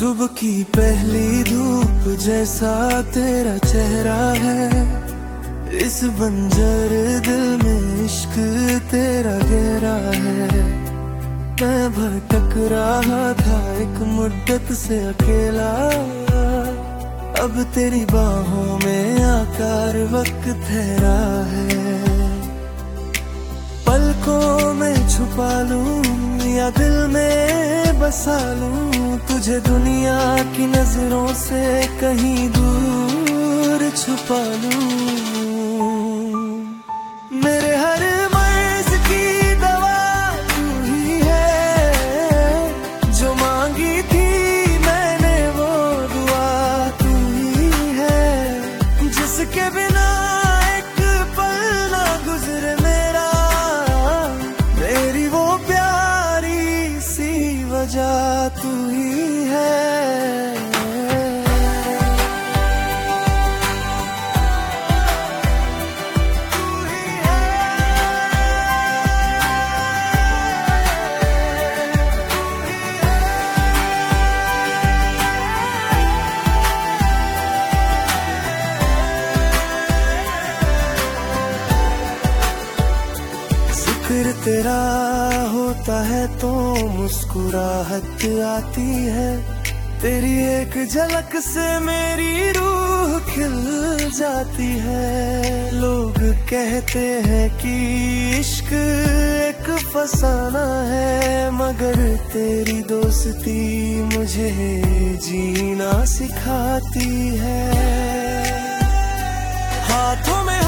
सुबह की पहली धूप जैसा तेरा चेहरा है, इस बंजर दिल में इश्क तेरा गहरा है। मैं भटक रहा था एक मुद्दत से अकेला, अब तेरी बाहों में आकर वक्त ठहरा है। पलकों में छुपा लूं या दिल में बसा लूं, तुझे दुनिया की नजरों से कहीं दूर छुपा लूं। मेरे हर मर्ज की दवा तू ही है, जो मांगी थी मैंने वो दुआ तू ही है, जिसके बिना एक पल ना गुजरे मेरा, मेरी वो प्यारी सी वजह तू ही है। फिर तेरा होता है तो मुस्कुराहट आती है, तेरी एक झलक से मेरी रूह खिल जाती है। लोग कहते हैं कि इश्क एक फसाना है, मगर तेरी दोस्ती मुझे जीना सिखाती है। हाथों में